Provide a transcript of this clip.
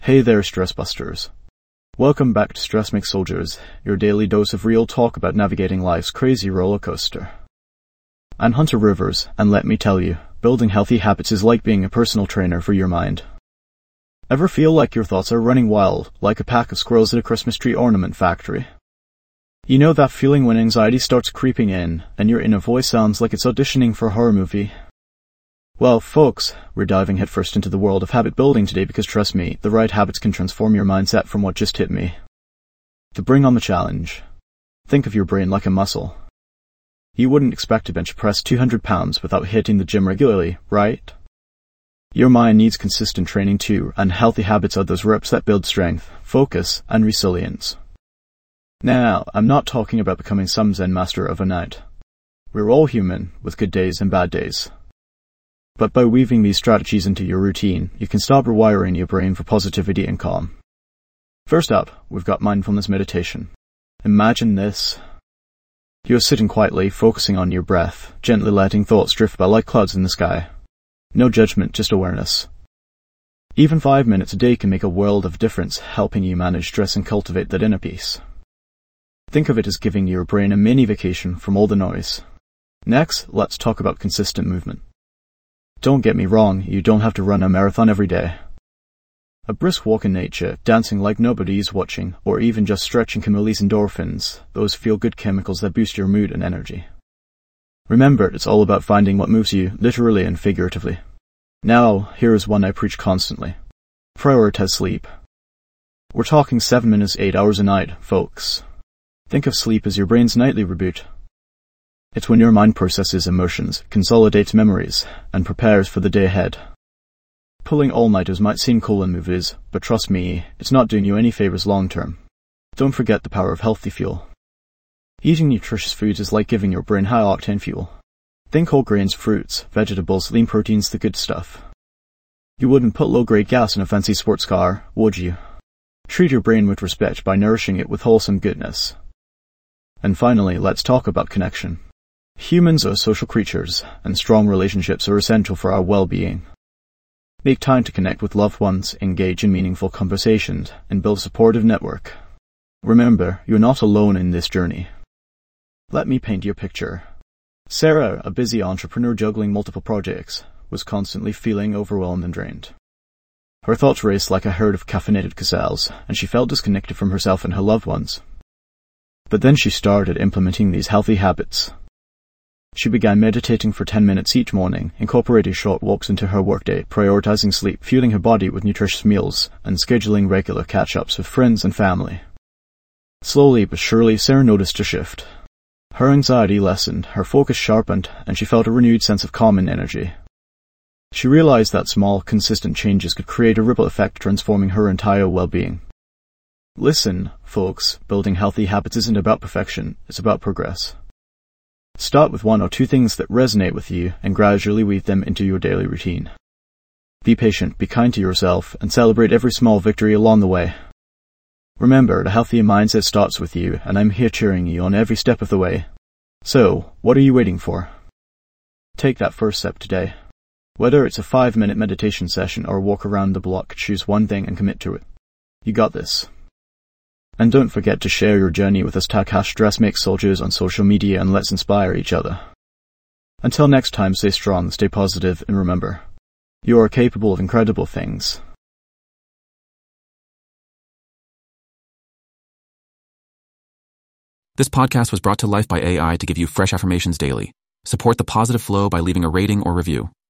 Hey there, Stress Busters. Welcome back to Stress Makes Soldiers, your daily dose of real talk about navigating life's crazy roller coaster. I'm Hunter Rivers, and let me tell you, building healthy habits is like being a personal trainer for your mind. Ever feel like your thoughts are running wild, like a pack of squirrels at a Christmas tree ornament factory? You know that feeling when anxiety starts creeping in, and your inner voice sounds like it's auditioning for a horror movie? Well, folks, we're diving headfirst into the world of habit building today because trust me, the right habits can transform your mindset from what just hit me. To bring on the challenge, think of your brain like a muscle. You wouldn't expect to bench press 200 pounds without hitting the gym regularly, right? Your mind needs consistent training too, and healthy habits are those reps that build strength, focus, and resilience. Now, I'm not talking about becoming some Zen master overnight. We're all human, with good days and bad days. But by weaving these strategies into your routine, you can start rewiring your brain for positivity and calm. First up, we've got mindfulness meditation. Imagine this. You're sitting quietly, focusing on your breath, gently letting thoughts drift by like clouds in the sky. No judgment, just awareness. Even 5 minutes a day can make a world of difference, helping you manage stress and cultivate that inner peace. Think of it as giving your brain a mini vacation from all the noise. Next, let's talk about consistent movement. Don't get me wrong, you don't have to run a marathon every day. A brisk walk in nature, dancing like nobody's watching, or even just stretching can release endorphins, those feel-good chemicals that boost your mood and energy. Remember, it's all about finding what moves you, literally and figuratively. Now, here is one I preach constantly. Prioritize sleep. We're talking 7 minutes, 8 hours a night, folks. Think of sleep as your brain's nightly reboot. It's when your mind processes emotions, consolidates memories, and prepares for the day ahead. Pulling all-nighters might seem cool in movies, but trust me, it's not doing you any favors long-term. Don't forget the power of healthy fuel. Eating nutritious foods is like giving your brain high-octane fuel. Think whole grains, fruits, vegetables, lean proteins, the good stuff. You wouldn't put low-grade gas in a fancy sports car, would you? Treat your brain with respect by nourishing it with wholesome goodness. And finally, let's talk about connection. Humans are social creatures, and strong relationships are essential for our well-being. Make time to connect with loved ones, engage in meaningful conversations, and build a supportive network. Remember, you're not alone in this journey. Let me paint you a picture. Sarah, a busy entrepreneur juggling multiple projects, was constantly feeling overwhelmed and drained. Her thoughts raced like a herd of caffeinated gazelles, and she felt disconnected from herself and her loved ones. But then she started implementing these healthy habits. She began meditating for 10 minutes each morning, incorporating short walks into her workday, prioritizing sleep, fueling her body with nutritious meals, and scheduling regular catch-ups with friends and family. Slowly but surely, Sarah noticed a shift. Her anxiety lessened, her focus sharpened, and she felt a renewed sense of calm and energy. She realized that small, consistent changes could create a ripple effect, transforming her entire well-being. Listen, folks, building healthy habits isn't about perfection, it's about progress. Start with 1 or 2 things that resonate with you and gradually weave them into your daily routine. Be patient, be kind to yourself, and celebrate every small victory along the way. Remember, the healthier mindset starts with you, and I'm here cheering you on every step of the way. So, what are you waiting for? Take that first step today. Whether it's a 5-minute meditation session or a walk around the block, choose one thing and commit to it. You got this. And don't forget to share your journey with us. Tag #StressMakesSoldiers on social media and let's inspire each other. Until next time, stay strong, stay positive, and remember, you are capable of incredible things. This podcast was brought to life by AI to give you fresh affirmations daily. Support the positive flow by leaving a rating or review.